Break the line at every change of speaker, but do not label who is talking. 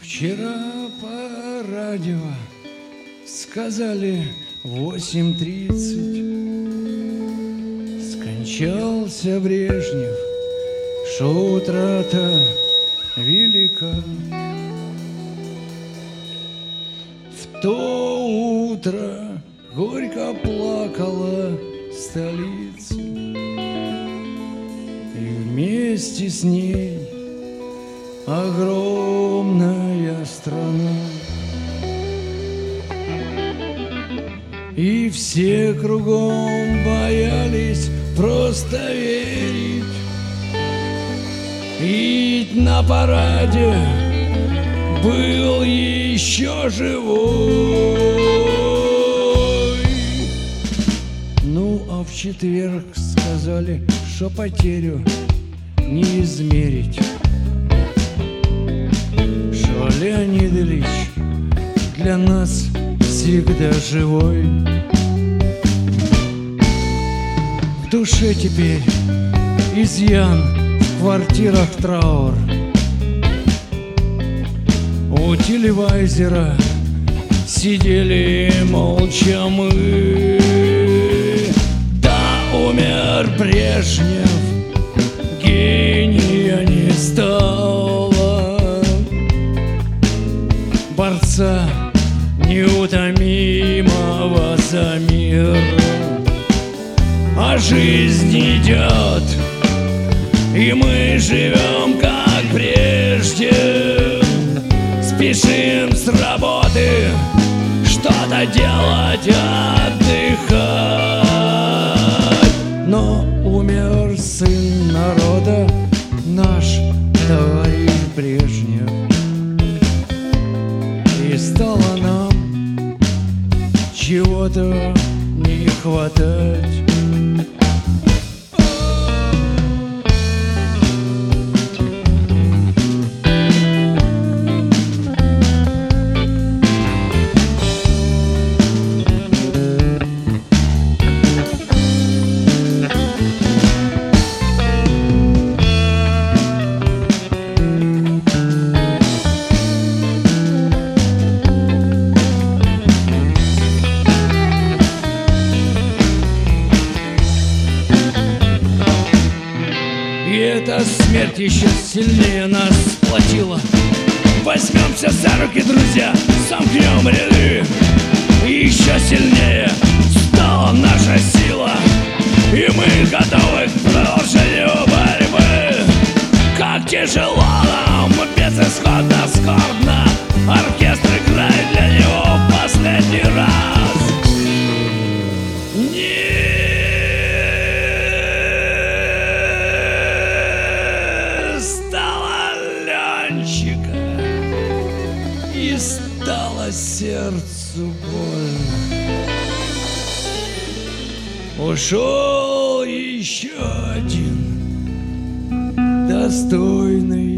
Вчера по радио сказали 8:30 скончался Брежнев, что утрата велика. В то утро горько плакала столица, и вместе с ней огромная страна. И все кругом боялись просто верить, ведь на параде был еще живой. Ну, а в четверг сказали, что потерю не измерить, что Леонид Ильич для нас всегда живой. В душе теперь изъян, в квартирах траур. У телевизора сидели молча мы. Да, умер Брежнев, гения не стало, борца неутомимого за мир. А жизнь идет, и мы живем как прежде. Спешим с работы, что-то делать, отдыхать. Но умер сын народа, наш товарищ Брежнев, и стало нам чего-то не хватать. И эта смерть еще сильнее нас сплотила. Возьмемся за руки, друзья, сомкнем ряды. И еще сильнее стала наша сила, и мы готовы к продолжению борьбы. Как тяжело нам, безысходно, скорбно, оркестр играет для него в последний раз. И стало сердцу больно. Ушел еще один достойный